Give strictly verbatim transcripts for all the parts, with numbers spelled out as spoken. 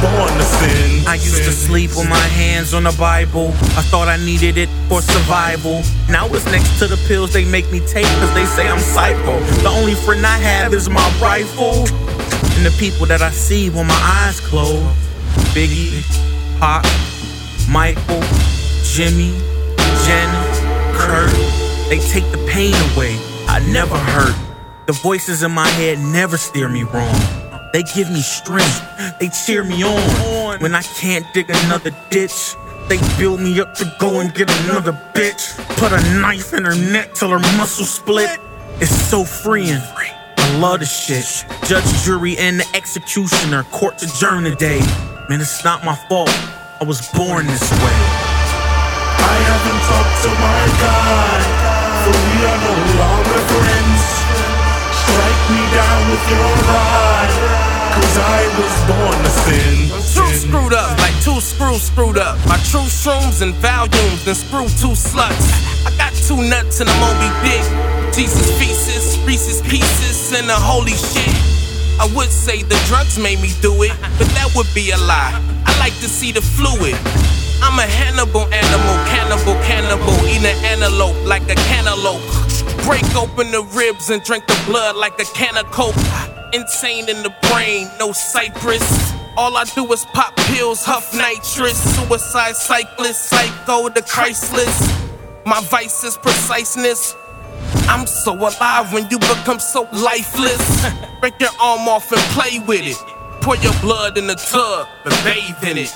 born to sin. I used to sleep with my hands on the Bible. I thought I needed it for survival. Now it's next to the pills they make me take, cause they say I'm psycho. The only friend I have is my rifle. And the people that I see when my eyes close. Biggie, Pop, Michael, Jimmy, Jen, Kurt. They take the pain away, I never hurt. The voices in my head never steer me wrong. They give me strength, they cheer me on. When I can't dig another ditch, they build me up to go and get another bitch. Put a knife in her neck till her muscles split. It's so freeing, I love this shit. Judge, jury, and the executioner, court adjourned today. Man, it's not my fault, I was born this way. I haven't talked to my God, for we are no longer friends. Strike me down with your rod, cause I was born to sin. True screwed up, like two screws screwed up. My true shrooms and volumes, then screw two sluts. I got two nuts and I'm Moby Dick. Jesus feces, Reese's Pieces, and the holy shit. I would say the drugs made me do it, but that would be a lie. I like to see the fluid. I'm a Hannibal animal, cannibal, cannibal, eat an antelope like a cantaloupe. Break open the ribs and drink the blood like a can of coke. Insane in the brain, no Cypress. All I do is pop pills, huff nitrous. Suicide cyclist, psycho the Christless. My vice is preciseness. I'm so alive when you become so lifeless. Break your arm off and play with it. Pour your blood in the tub and bathe in it.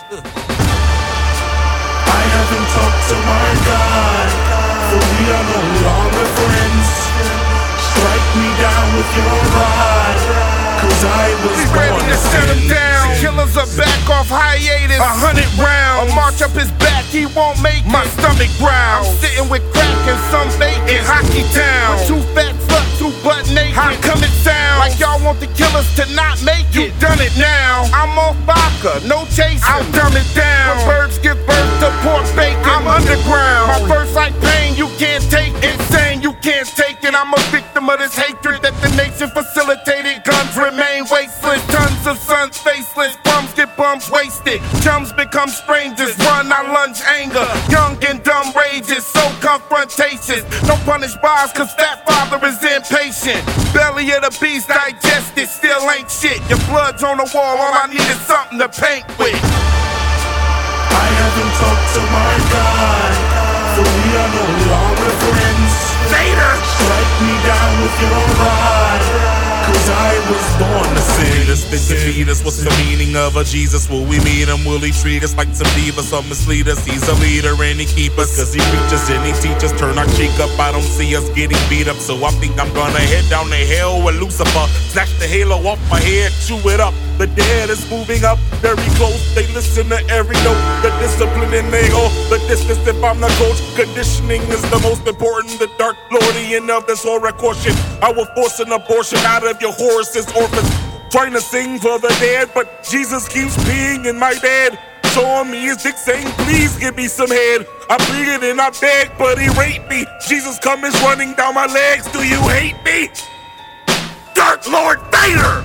I haven't talked to my God, for we are no longer friends. Strike me down with your rod, cause I was we born ready to to set him sin. down. Killers are back off hiatus. A hundred rounds. A march up his back, he won't make my it. Stomach ground. I'm sitting with crack and some bacon in Hockey Town. With two fat sluts who butt naked. How come it sound like y'all want the killers to not make it? You done it now. I'm off vodka, no chasing. I'll dumb it down. When birds give birth to pork bacon, I'm underground. My verse like pain, you can't take it. Insane, you can't take it. I'm a victim of this hatred that the nation facilitated. Guns remain wasteless. Tons of sons faceless. Bums get bums wasted. Chums become strangers. Run, I lunge anger. Young and dumb rages. So confrontations. Don't punish bars cause that father is impatient. Belly of the beast, digest it. Still ain't shit. Your blood's on the wall. All I need is something to paint with. I haven't talked to my God, for we are no longer friends. Later. Strike me down with your rod, cause I was born to sin. Us, then defeat us. What's the meaning of a Jesus? Will we meet him? Will he treat us like some divas? Some mislead us. He's a leader and he keep us, cause he preaches and he teaches. Turn our cheek up, I don't see us getting beat up. So I think I'm gonna head down the hill with Lucifer. Snatch the halo off my head, chew it up. The dead is moving up very close. They listen to every note. The discipline and they go the distance if I'm the coach. Conditioning is the most important. The dark Lordian of this horror caution. I will force an abortion out of your horses, orphans. Trying to sing for the dead, but Jesus keeps peeing in my bed. Showing me his dick saying, please give me some head. I pleaded and I begged, but he raped me. Jesus comes running down my legs. Do you hate me? Dark Lord Vader!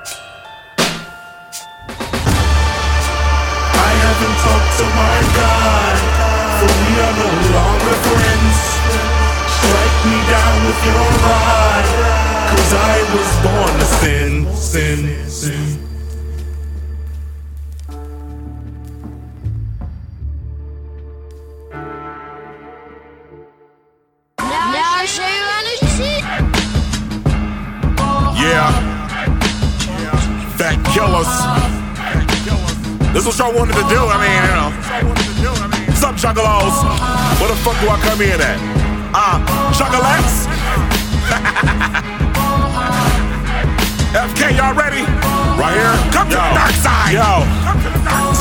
I haven't talked to my God, for we are no longer friends. Strike me down with your rod, cause I was born to sin, sin, sin. Now I'll show you how to cheat. Yeah. Fat killers. This is what y'all wanted to do, I mean, you know. What's up, juggalos? Where the fuck do I come in at? Ah, uh, juggalettes? F K, y'all ready? Right here? Come to the dark side! Yo,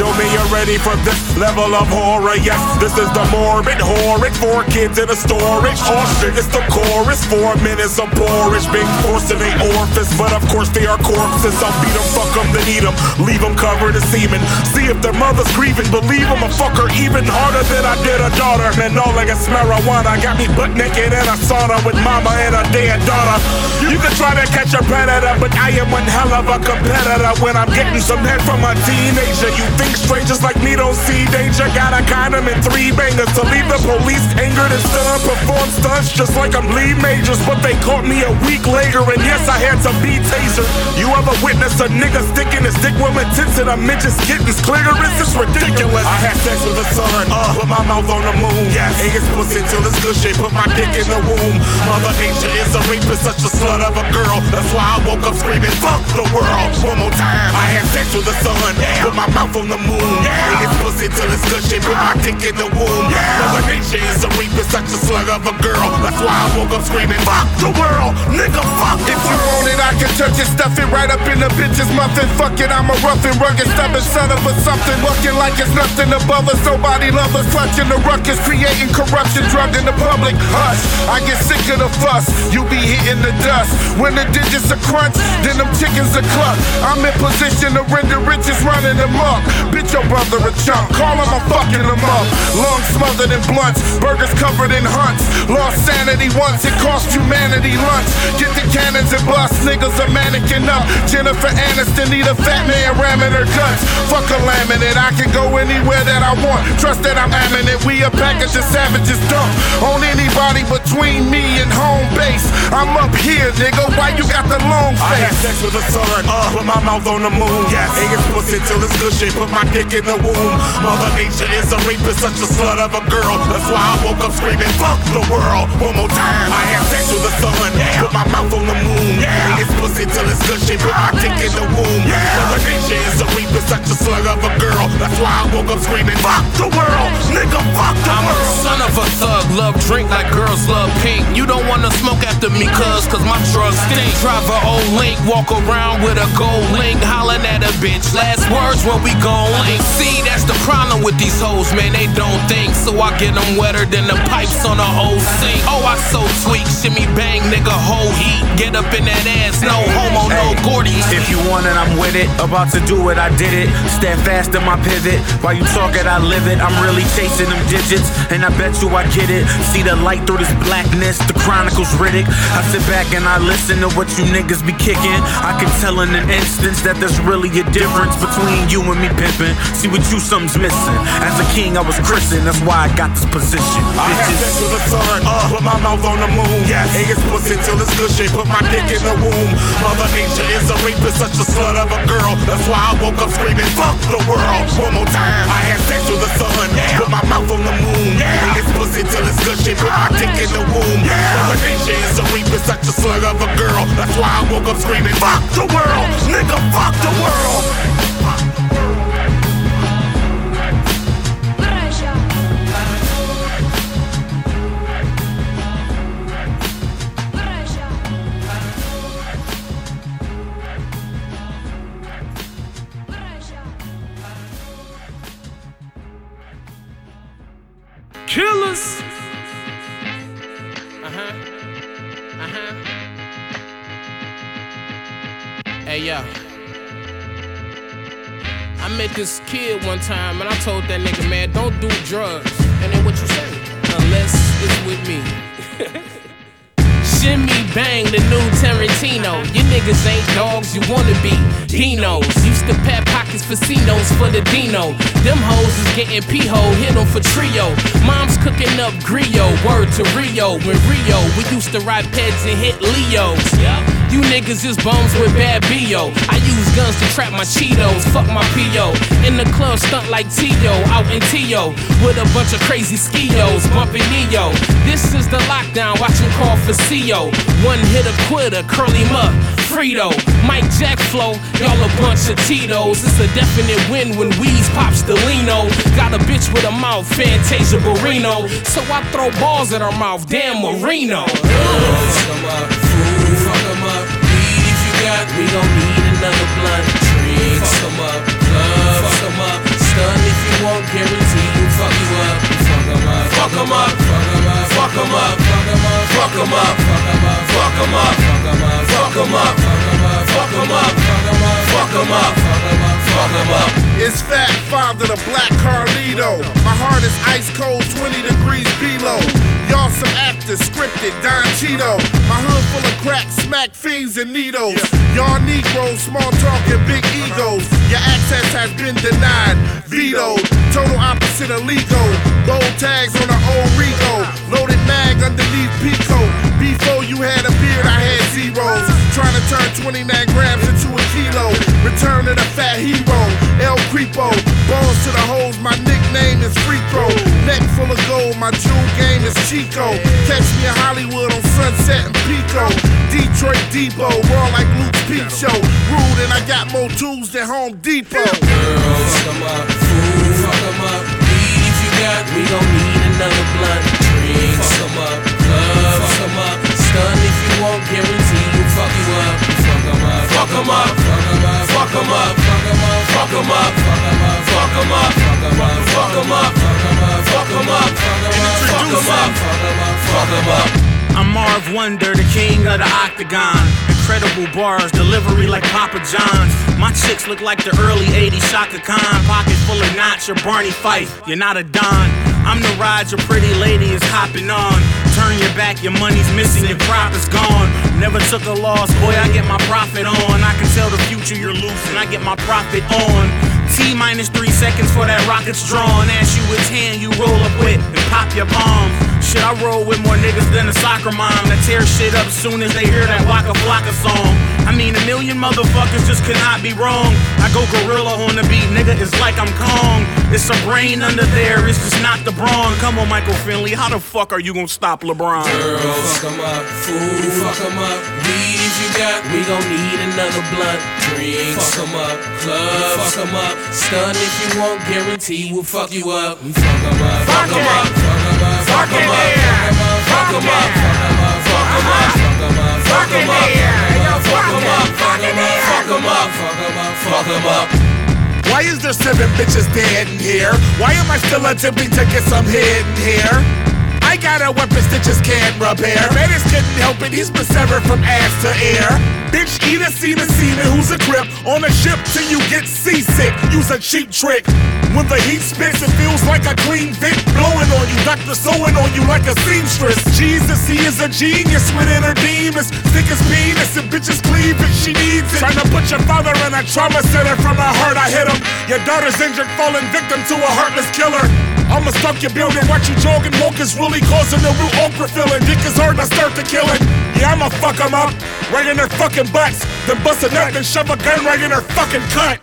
Show me you're ready for this level of horror. Yes, this is the morbid horrid. Four kids in a storage. All shit is the chorus. Four minutes of porridge. Big force in they orifice, but of course they are corpses. I'll beat them, fuck them, then eat them. Leave them covered in semen. See if their mother's grieving. Believe them, a fucker even harder than I did a daughter. Man, all like a marijuana. Got me butt naked in a sauna with mama and a dead daughter. You can try to catch a predator, but I am one hell of a competitor when I'm getting some head from a teenager. You think strangers like me don't see danger? Got a condom and three bangers to leave the police angered and still perform stunts just like I'm Lee Majors. But they caught me a week later, and yes, I had to be tasered. You ever witness a nigga sticking his dick with tits and a midget's kittens clitoris? It's ridiculous. I had sex with the sun, uh, put my mouth on the moon. Yes, ate his pussy till it's good shit, put my dick in the womb. Mother Nature is a rapist, such a slut of a girl. That's why I woke up screaming, fuck the world. One more time. I had sex with the sun, put my mouth on the moon. Ate his pussy till it's good shit, put my dick in the womb. Mother Nature is a rapist, such a slut of a girl. That's why I woke up screaming, fuck the world, nigga, fuck. If you want it, I can touch it, stuff it right up in the bitch's muffin. Fuck it, I'm a rough and rugged, stubborn son of a something. Looking like it's nothing above us, nobody love us. Clutching the ruckus, creating corruption, drug in the public. Hush, I get sick of the fuss, you be hitting the dust. When the digits are crunch, then them chickens are cluck. I'm in position to render riches running them up. Bitch, your brother a chump, call him, I'm fucking him up. Lungs smothered in blunts, burgers covered in hunts. Lost sanity once, it cost humanity lunch. Get the cannons and bust, niggas are mannequin up. Jennifer Aniston need a fat man ramming her guts. Fuck a laminate, I can go anywhere that I want. Trust that I'm eminent, we a package of savages dump on anybody between me and home base. I'm up here, nigga, why you got the long face? I had sex with the sun, uh, put my mouth on the moon. Yes, ate his pussy till it's good shit, put my dick in the womb. Mother Nature is a rapist, such a slut of a girl. That's why I woke up screaming, fuck the world. One more time. I had sex with the sun, put my mouth on the moon. Ate his pussy till it's good shit, put my dick in the womb. Mother Nature is a rapist, such a slut of a girl. That's why I woke up screaming, fuck the world, nigga, fuck the I'm world. a son of a thug, love drink like girls love pink. You don't wanna smoke after me, cuz, cause my drugs stink. Drive a old link, walk around with a gold link, hollering at a bitch. Last words when we gon' link. See, that's the problem with these hoes, man, they don't think. So I get them wetter than the pipes on a old sink. Oh, I so tweak, shimmy bang, nigga, whole heat. Get up in that ass, no homo, no Gordy. If you want it, I'm with it. About to do it, I did it. Stand fast in my pivot. While you talk it, I live it. I'm really chasing them digits, and I bet you I get it. See the light through this blackness, the Chronicles Riddick. I sit back and I listen to what you niggas be kicking. I can tell in an instance that there's really a difference between you and me pimping. See with you, something's missing. As a king, I was christened. That's why I got this position. I had sex with the sun, uh, put my mouth on the moon. Yes, ate his pussy till it's good shit, put my dick in the womb. Mother Nature is a rapist, such a slut of a girl. That's why I woke up screaming, fuck the world. One more time. I had sex with the sun, put my mouth on the moon. Ate his pussy till it's good shit, put my dick in the womb. Mother Nature is a rapist, such a slut of a girl. That's why I woke up screaming, fuck the world, nigga, fuck the world. Killers. Uh-huh. Uh-huh. Hey, yo. I met this kid one time and I told that nigga, man, don't do drugs. And then what you say? Unless it's with me. Shimmy bang, the new Tarantino. You niggas ain't dogs, you wanna be dinos. Used to pat pockets for C-Nos for the Dino. Them hoes is getting P-ho, hit them for trio. Mom's cooking up griot, word to Rio. When Rio, we used to ride peds and hit Leos. You niggas is bums with bad B O. I use guns to trap my Cheetos, fuck my P O. In the club stunt like T O, out in T O. With a bunch of crazy skios, bumping Neo. This is the lockdown, watch him call for C O. One hit a quitter, curl him up, Frito. Mike Jack flow, y'all a bunch of Tito's. It's a definite win when Weez pops the Lino. Got a bitch with a mouth, Fantasia Barrino. So I throw balls at her mouth, damn Marino. Fuck em up, fool, fuck em up. Weed if you got, we gon' need another blunt. Drinks, fuck em up, club, fuck em up. Stun if you won't, guarantee you fuck you up. Fuck 'em up, fuck 'em up, fuck 'em up, fuck 'em up, fuck 'em up, fuck 'em up, fuck 'em up, fuck 'em up, fuck 'em up. It's Fat Father, the Black Carlito. My heart is ice cold, twenty degrees below. Y'all some actors, scripted, Don Cheeto. My hood full of crack, smack fiends and needles. Y'all Negroes, small talk and big egos. Your access has been denied, vetoed. Total opposite of legal. Gold tags on the old Rego. Loaded mag underneath Pico. Before you had a beard, I had zeros. Trying to turn twenty-nine grams into a kilo. Return to the fat hero, El Creepo. Balls to the hoes, my nickname is Free Throw. Neck full of gold, my jewel game is Chico. Catch me in Hollywood on Sunset and Pico. Detroit Depot, raw like Luke's Peep Show. Rude and I got more tools than Home Depot. Girls, fuck 'em up, food, fuck 'em up. Weed if you got, we gon' need another blunt. Drinks, fuck 'em up, club, fuck 'em up. Stun if you won't, guarantee you fuck you up. Fuck 'em up, fuck 'em up, fuck 'em up, fuck 'em up, fuck 'em up, fuck 'em up, fuck 'em up, fuck 'em up, fuck 'em up, fuck 'em up, fuck 'em up. I'm Marv Wonder, the king of the octagon. Incredible bars, delivery like Papa John's. My chicks look like the early eighties Shaka Khan. Pocket full of knots, you're Barney Fife, you're not a Don. I'm the ride your pretty lady is hopping on. Turn your back, your money's missing, your crop is gone. Never took a loss, boy, I get my profit on. I can tell the future you're losing, I get my profit on. T minus three seconds for that rocket's drawn. Ask you which hand you roll up with and pop your palm. Shit, I roll with more niggas than a soccer mom that tear shit up soon as they hear that Waka Flocka song. I mean, a million motherfuckers just could not be wrong. I go gorilla on the beat, nigga, it's like I'm Kong. It's a brain under there, it's just not the brawn. Come on, Michael Finley, how the fuck are you gonna stop LeBron? Girls, fuck 'em up, food, fuck 'em up. Weed if you got, we gon' need another blunt. Drinks, fuck 'em up, club, fuck 'em up. Stun if you won't, guarantee we'll fuck you up. We fuck 'em up, fuck 'em up, fuck 'em up, fuck 'em up, fuck 'em up, fuck 'em up, fuck 'em up, fuck 'em up, fuck 'em up, fuck 'em up, fuck 'em up, fuck 'em up, fuck 'em up, fuck 'em up. Why is there seven bitches dead in here? Why am I still attempting to get some head in here? I got a weapon stitches can't repair. Menace couldn't help it, he's been severed from ass to air. Bitch, eat a scene a seaman who's a crip. On a ship till you get seasick, use a cheap trick. When the heat spits, it feels like a clean Vic blowing on you, doctor sewing on you like a seamstress. Jesus, he is a genius with inner demons. Stick his penis and bitches cleave if she needs it. Trying to put your father in a trauma center from a hurt I hit him. Your daughter's injured, falling victim to a heartless killer. I'ma stalk your building, watch you jogging, woke is really causing the real okra feeling. Dick is hard, I start to killing. Yeah, I'ma fuck them up, right in their fucking butts. Then bust a nut and shove a gun right in their fucking cunt.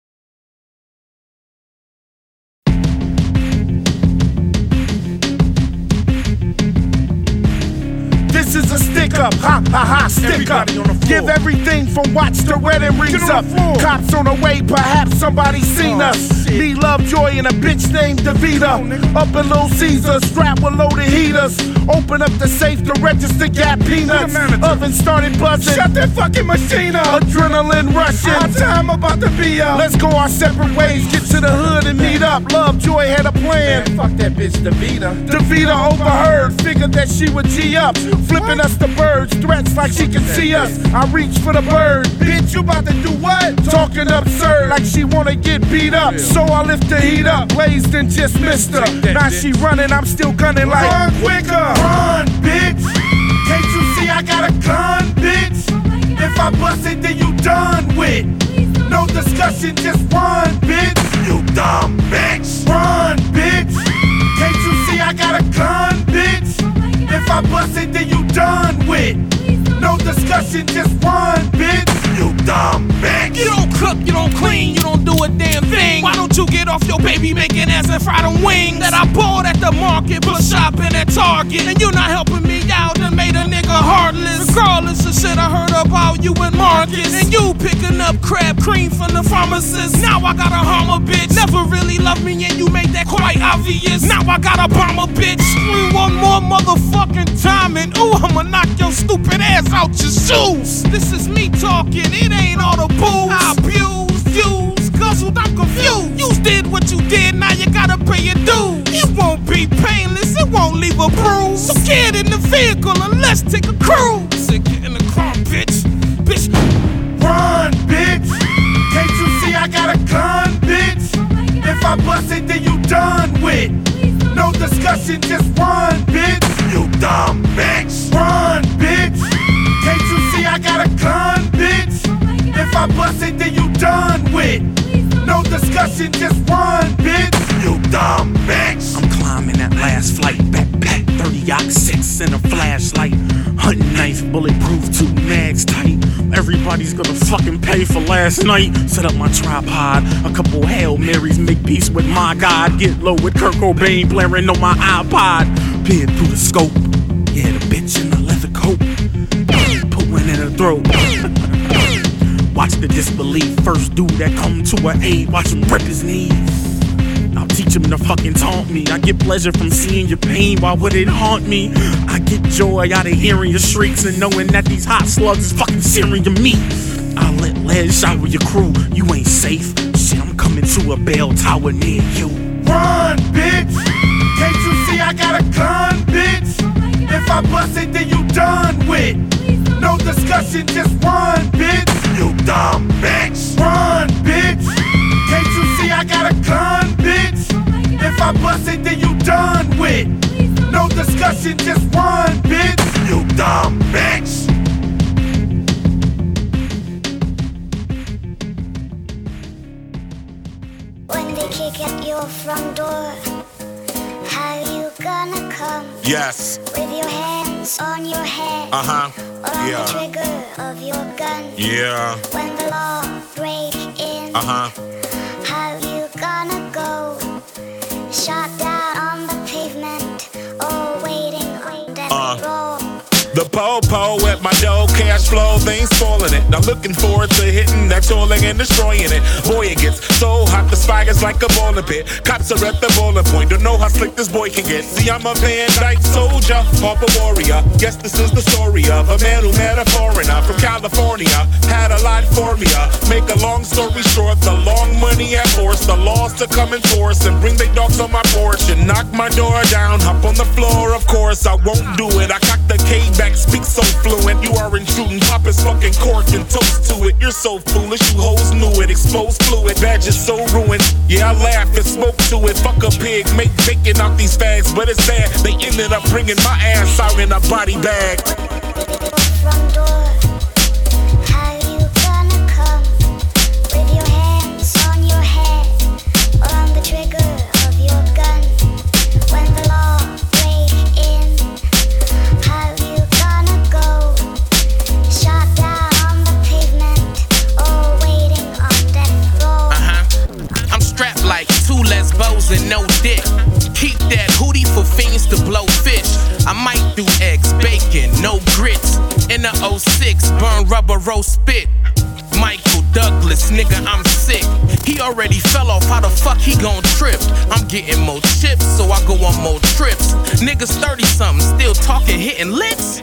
This is a stick up, ha ha ha, stick up. Give everything from watch to wedding rings up. Cops on the way, perhaps somebody seen us. Me, Lovejoy, and a bitch named Davita. Up in Little Caesar, strapped with loaded heaters. Open up the safe to register Gap peanuts. Oven started buzzing. Shut that fucking machine up. Adrenaline rushing. Our time about to be up. Let's go our separate ways. Get to the hood and meet up. Lovejoy had a plan. Man, fuck that bitch, Davita. Davita overheard. Figured that she would G up. Flipping us the birds. Threats like she can see us. I reach for the bird. Bitch, you about to do what? Talking absurd like she wanna get beat up. So I lift the heat up. Blazed and just missed her. Now she running, I'm still gunning like run quicker. Run, bitch. Can't you see I got a gun, bitch? If I bust it, then you done with. No discussion, just run, bitch. You dumb bitch. Run, bitch. Can't you see I got a gun, bitch? If I bust it, then you done with. No discussion, just run, bitch. You dumb bitch. You don't cook, you don't clean, you don't do a damn thing. Why don't you get off your baby making ass and fry them wings that I bought at the market, but shopping at Target? And you not helping me out and made a nigga heartless. Regardless of shit I heard about you and Marcus. And you picking up crab cream from the pharmacist. Now I got a harm a bitch. Never really loved me and you made that quite obvious. Now I got a bomb a bitch. Scream one more motherfucking time and ooh, I'ma knock your stupid ass out your shoes. This is me talking, it ain't all the booze. I abuse, use, guzzled, I'm confused. Use did what you did, now you gotta pay your dues. It won't be painless, it won't leave a bruise. So get in the vehicle and let's take a cruise. Say get in the car, bitch. Bitch, run, bitch. Can't you see I got a gun, bitch? If I bust it, then you done with. No discussion, just run, bitch. You dumb bitch. Run, bitch. Can't you see I got a gun, bitch? If I bust it, then you done with. No discussion, just run, bitch. You dumb bitch. I'm climbing that last flight, backpack, thirty ox six and a flashlight, hunting knife, bulletproof, two mags tight. Everybody's gonna fucking pay for last night. Set up my tripod, a couple Hail Marys, make peace with my God. Get low with Kurt Cobain blaring on my iPod. Peer through the scope, yeah, the bitch in the leather coat. Put one in her throat. Watch the disbelief, first dude that come to her aid, watch him rip his knees. I'll teach him to fucking taunt me. I get pleasure from seeing your pain, why would it haunt me? I get joy out of hearing your shrieks and knowing that these hot slugs is fucking searing your meat. I'll let lead shower your crew, you ain't safe. Shit, I'm coming to a bell tower near you. Run, bitch! Can't you see I got a gun, bitch? If I bust it, then you done with. No discussion, just run, bitch. You dumb bitch. Run, bitch. Can't you see I got a gun, bitch? If I bust it, then you done with. No discussion, just run, bitch. You dumb bitch. When they kick at your front door, how you gonna come? Yes. With your hands on your head. Uh-huh. Or on Yeah. the trigger of your gun. Yeah. When the law break in. Uh-huh. How you gonna go? Shot down on the pavement. Or waiting on death Uh. row. The po-po at my dough, cash flow, they ain't spoiling it. I'm looking forward to hitting that tolling and destroying it. Boy, it gets so hot, the spikes like a bowling pit. Cops are at the bowling point, don't know how slick this boy can get. See, I'm a Van Dyke soldier, Papa warrior. Guess this is the story of a man who met a foreigner from California. Had a lot for me, uh. Make a long story short, the long money at force, the laws to come in force and bring the dogs on my porch and knock my door down, hop on the floor, of course, I won't do it. I cock the K back, speak so fluent. You aren't shooting Papa's fucking cork and toast to it. You're so foolish, you hoes knew it. Exposed fluid, badges so ruined. Yeah, I laugh and smoke to it. Fuck a pig, make bacon out these fags. But it's sad, they ended up bringing my ass out in a body bag. Front door. How you gonna come? With your hands on your head. Or on the trigger of your gun. When the law break in. How you gonna go? Shot down on the pavement. Or waiting on death row. uh-huh. I'm strapped like two lesbos and no dick. Keep that hootie for fiends to blow fish. I might do eggs, bacon, no grits. In the oh six, burn rubber, roast spit. Michael Douglas, nigga, I'm sick. He already fell off, how the fuck he gon' trip? I'm getting more chips, so I go on more trips. Niggas thirty something, still talking, hitting licks.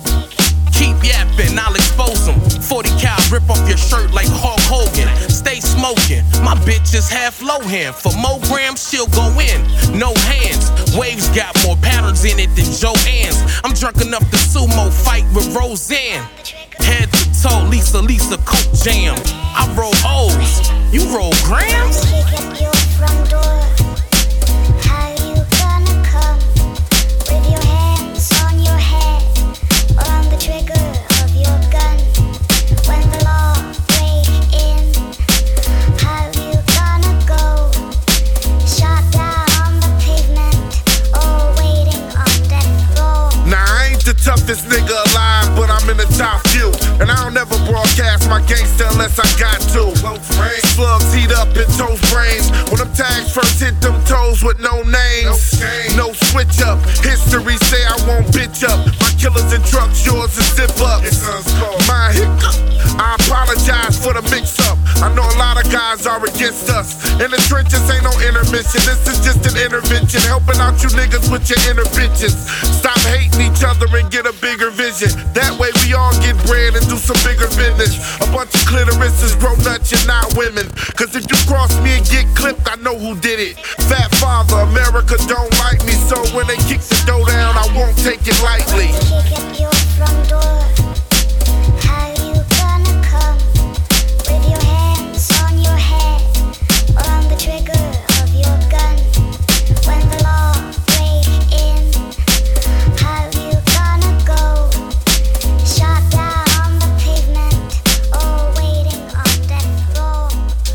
Keep yapping, I'll expose them. forty cal, rip off your shirt like Hulk Hogan. Stay smoking, my bitch is half low hand. For more grams, she'll go in. No hands, waves got more patterns in it than Joanne's. I'm drunk enough to sumo fight with Roseanne. Head to toe, Lisa, Lisa, Coke Jam. I roll O's, you roll grams? Kick at your front door. How you gonna come? With your hands on your head. Or on the trigger of your gun. When the law break in. How you gonna go? Shot down on the pavement. Or waiting on death row. Now I ain't the toughest nigga alive, but I'm in the top few. And I don't ever broadcast my gangster unless I got to. Slugs heat up in toast brains. When them tags first hit them toes with no names. No switch up. History say I won't bitch up. My killers in trucks, yours is zip up. My hiccup. I apologize for the mix up. I know a lot of guys are against us. In the trenches ain't no intermission. This is just an intervention. Helping out you niggas with your interventions. Stop hating each other and get a bigger vision. That way we all get bread and do some bigger business. A bunch of clitorises grow nuts, you're not women. Cause if you cross me and get clipped, I know who did it. Fat father, America don't like me, so when they kick the dough down, I won't take it lightly. Kick at your front door. How you gonna come with your hands on your head or on the trigger of your gun when the law break in? How you gonna go? Shot down on the pavement or waiting on death row?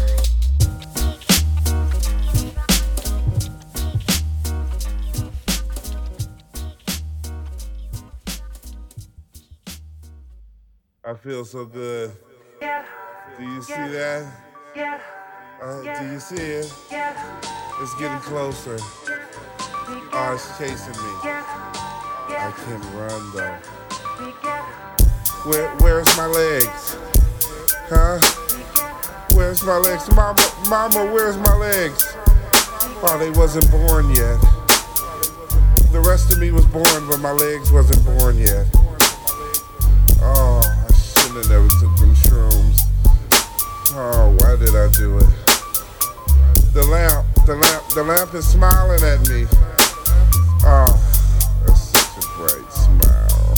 I feel so good. Do you see that? Uh, do you see it? It's getting closer. Oh, it's chasing me. I can run though. Where, where's my legs? Huh? Where's my legs? Mama, mama, where's my legs? Oh, they wasn't born yet. The rest of me was born, but my legs wasn't born yet. Oh, I shouldn't have never took them shrooms. Oh, why did I do it? The lamp, the lamp, the lamp is smiling at me. Oh, that's such a bright smile.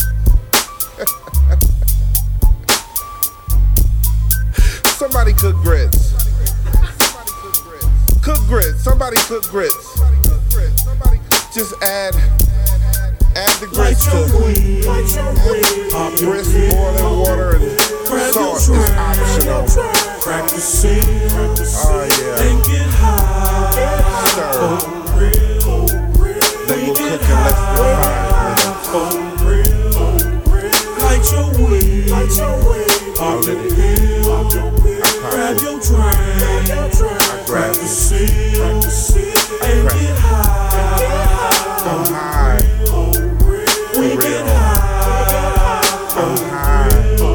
Somebody cook grits. Cook grits. Somebody cook grits. Just add, add the grits to grits, boiling water, and salt is optional. Oh yeah. Stir. They will cook in less than five minutes. I'll let it in. I pop it. I grab it. I grab it. I'm high. For real. I'm high.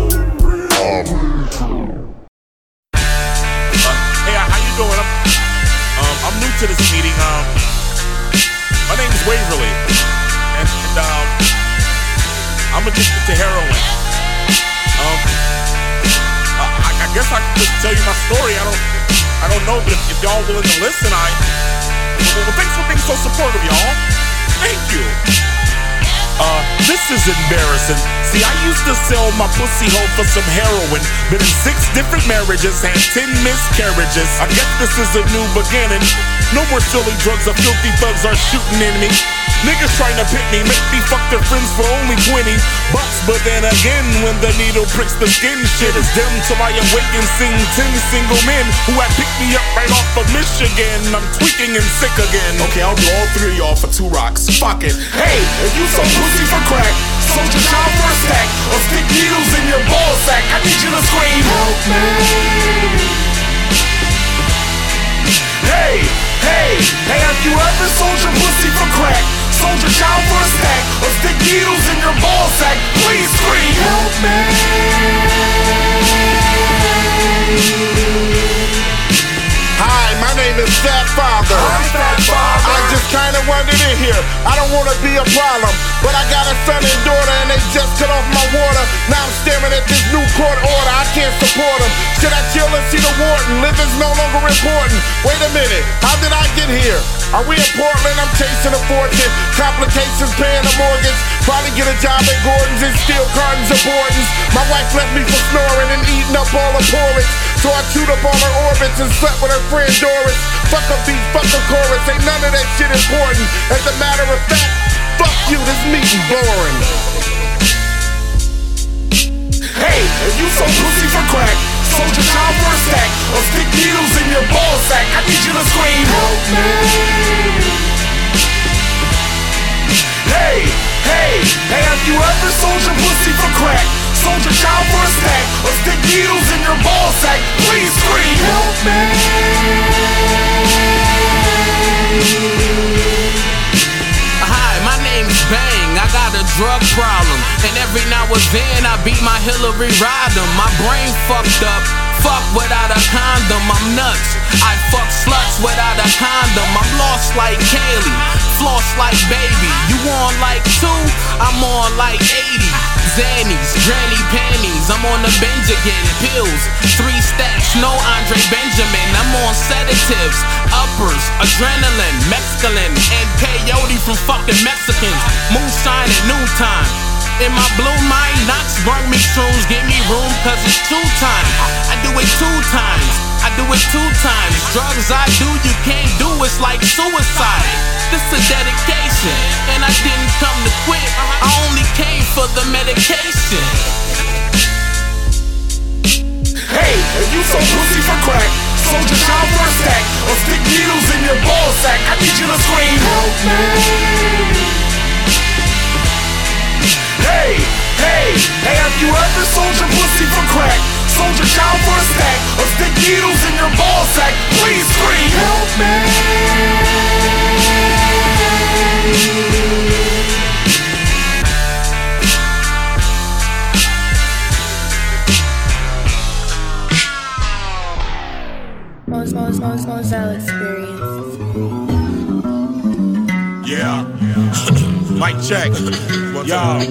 Uh, hey, how you doing? I'm, um, I'm new to this meeting. Um, my name is Waverly, and, and um, I'm addicted to heroin. Um, I, I guess I can just tell you my story. I don't, I don't know, but if, if y'all willing to listen, I. Well, well, thanks for being so supportive, y'all. Thank you. Uh, this is embarrassing. See, I used to sell my pussy hole for some heroin. Been in six different marriages, had ten miscarriages. I guess this is a new beginning. No more silly drugs or filthy thugs are shooting in me. Niggas trying to pit me, make me fuck their friends for only twenty bucks. But then again, when the needle pricks the skin, shit is dim till I awake and sing ten single men who had picked me up right off of Michigan. I'm tweaking and sick again. Okay, I'll do all three of y'all for two rocks. Fuck it. Hey, if you so pussy for crack, soldier child for a stack, or stick needles in your ball sack, I need you to scream, help me. Hey, hey, hey, have you ever sold your pussy for crack? Sold your child for a stack, or stick needles in your ball sack? Please scream, help me. Hi, my name is Fat Father. I'm Fat Father. I just kinda wandered in here. I don't wanna be a problem, but I got a son and daughter and they just cut off my water. Now I'm staring at this new court order. I can't support them. Should I chill and see the warden? Living's no longer important. Wait a minute, how did I get here? Are we in Portland? I'm chasing a fortune. Complications, paying a mortgage. Probably get a job at Gordon's and steal cartons of Bortons. My wife left me for snoring and eating up all the porridge. So I chewed up all her orbits and slept with her friend Doris. Fuck a beat, fuck a chorus. Ain't none of that shit important. As a matter of fact, fuck you, this meeting boring. Hey, if you so pussy for crack, sold your child for a stack, or stick needles in your ball sack, I need you to scream, help me. Hey, hey, hey, have you ever sold your pussy for crack? Sold your child for a stack, or stick needles in your ball sack? Please scream, help me. Hi, my name's Bang. I got a drug problem, and every now and then I beat my Hillary Rodham. My brain fucked up. Fuck without a condom, I'm nuts. I fuck sluts without a condom. I'm lost like Kaylee, floss like baby. You on like two, I'm on like eighty. Zannies, granny panties, I'm I'm on the bench again. Pills, three stacks, no Andre Benjamin. I'm on sedatives, uppers, adrenaline, mescaline, and peyote from fucking Mexicans. Moonshine at noontime. In my blue mind, Knox brought me shrooms, give me room, cause it's two times. I do it two times, I do it two times. Drugs I do, you can't do, it's like suicide. This a dedication, and I didn't come to quit, I only came for the medication. Hey, if you so pussy for crack, soldier shine for a stack, or stick needles in your ball sack, I need you to scream, help me. Hey, hey, hey, have you ever sold your pussy for crack? Sold your child for a stack, or stick needles in your ball sack? Please scream, help me. Most, most, most, most experience. Yeah. Mic check. Yo.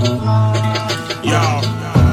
Yo.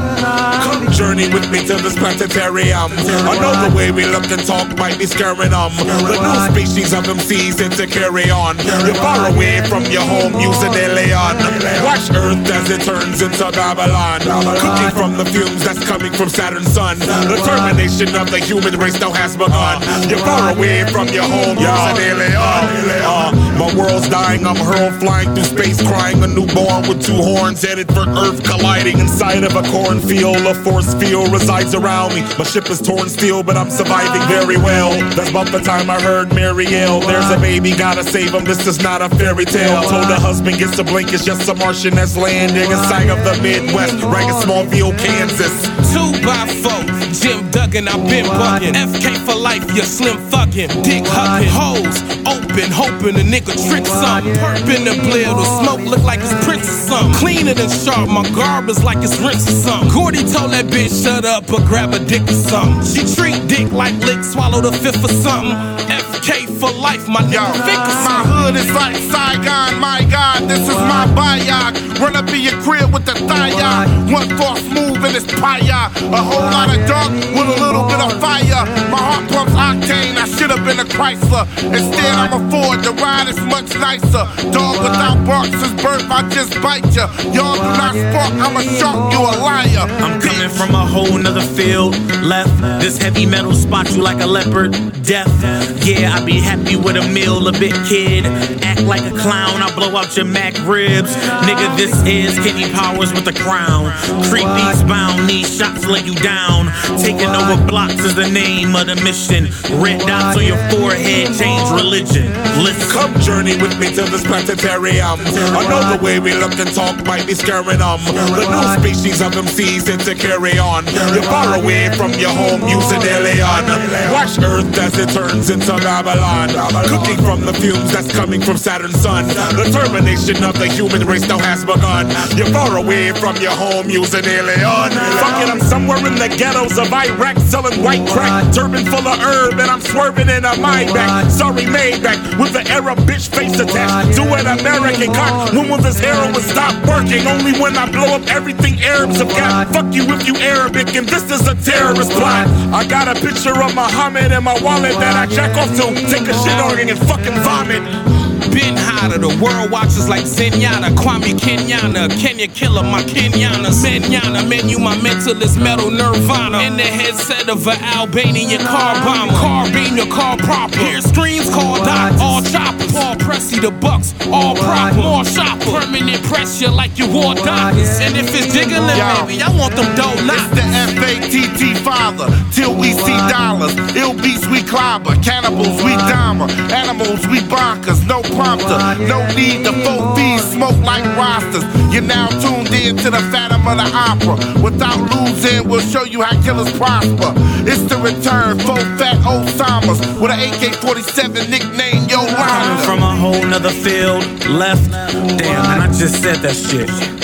Come journey with me to this planetarium. I know the way we look and talk might be scaring them. The new species of M Cs and to carry on. You're far away from your home using alien. Watch Earth as it turns into Babylon. Cooking from the fumes that's coming from Saturn's sun. The termination of the human race now has begun. You're far away from your home using alien. Uh, my world's dying, I'm hurled flying through space, crying a newborn with two horns headed for Earth, colliding inside of a cornfield. A force field resides around me. My ship is torn steel, but I'm surviving very well. That's about the time I heard Marielle. There's a baby, gotta save him. This is not a fairy tale. Told the husband gets a blink, it's just a Martian that's landing inside of the Midwest, right in Smallville, Kansas. Two by four, Jim Duggan, I've been bugging. F K for life, you slim thuggin'. Dick hugging, hoes open, hoping a nigga trick something. Perp in the blare, the smoke look like it's Prince or something. Cleaner than sharp, my garb is like it's rinse or something. Gordy told that bitch shut up or grab a dick or something. She treat dick like lick, swallow the fifth or something. F K for life, my nigga. Think of my hood is like Saigon, my God, this is my biog. Run up in your crib with the thiog. One false move and it's paya. A whole lot of dark with a little bit of fire. My heart pumps octane, I should have been a Chrysler. Instead I'm a Ford, the ride is much nicer. Dog without bark since birth, I just bite ya. Y'all do not spark, I'm a shark, you a liar. I'm coming from a whole nother field. Left, this heavy metal spot you like a leopard. Death, yeah, I be happy with a meal, a bit kid. Act like a clown, I blow out your Mac ribs. Nigga, this is Kenny Powers with the crown. Creepy's bound, these shots lay you down. Taking over blocks is the name of the mission. Red dots on your forehead, change religion. Listen. Come journey with me to this planetarium. I know the way we look and talk might be scaring them. The new species of M Cs and to carry on. You're far away from your home using alien. Watch Earth as it turns into Babylon. Cooking from the fumes that's coming from Saturn's sun. The termination of the human race now has begun. You're far away from your home using alien. Fuck it, I'm somewhere in the ghettos of Iraq selling white crack. Turban full of herb and I'm swerving in a Maybach. Sorry, Maybach with the Arab bitch face attached to an American cock. When will this heroin stop working? Only when I blow up everything Arabs have got. Fuck you if you Arabic and this is a terrorist plot. I got a picture of Muhammad in my wallet that I jack off to. Take a shit on it and fucking vomit. Been hotter, the world watches like Zenyatta, Kwame Kenyana, Kenya killer, my Kenyanas, Menyana, menu, my mentalist, metal nirvana. In the headset of an Albanian car bomber, carbine, your car proper. Hear screams called Doc, all choppers. Paul Pressy, the Bucks, all proper. More shopper, permanent pressure like you wore doctors. And if it's jiggling, baby, I want them dough It's the F A T T father, till we see dollars. Ill beats we clobber, cannibals we dama, animals we bonkers, no prompter, no need to four fees, smoke like rosters. You're now tuned in to the Phantom of the Opera. Without losing, we'll show you how killers prosper. It's the return, four fat Osamas with an A K forty-seven nickname Yolanda. Coming from a whole nother field. Left, damn, and I just said that shit.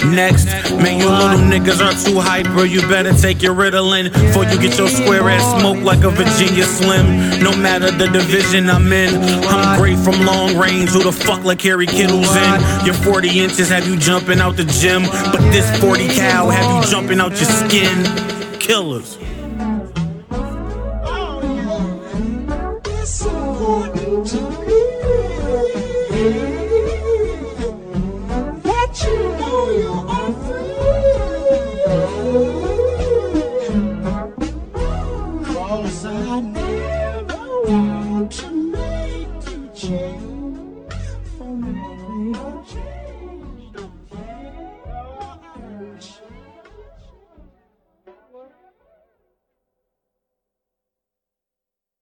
Next, man, you little niggas are too hyper. You better take your Ritalin before you get your square ass smoked like a Virginia Slim. No matter the division I'm in, I'm great from long range. Who the fuck like Harry Kittle's in? Your forty inches have you jumping out the gym, but this forty cal have you jumping out your skin. Killers. Cause I never want to make you change for me.